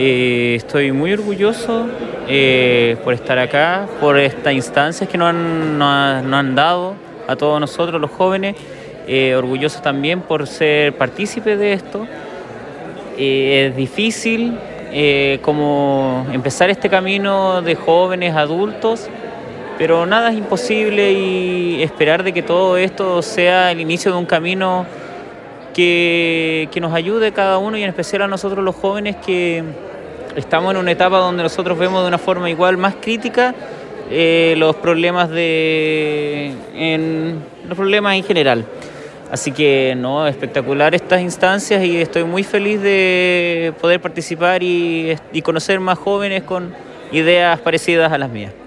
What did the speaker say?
Estoy muy orgulloso por estar acá, por estas instancias que nos han dado a todos nosotros los jóvenes. Orgulloso también por ser partícipe de esto. Es difícil como empezar este camino de jóvenes, adultos, pero nada es imposible y esperar de que todo esto sea el inicio de un camino que nos ayude cada uno y en especial a nosotros los jóvenes que estamos en una etapa donde nosotros vemos de una forma igual más crítica los problemas los problemas en general. Así que no, espectacular estas instancias y estoy muy feliz de poder participar y conocer más jóvenes con ideas parecidas a las mías.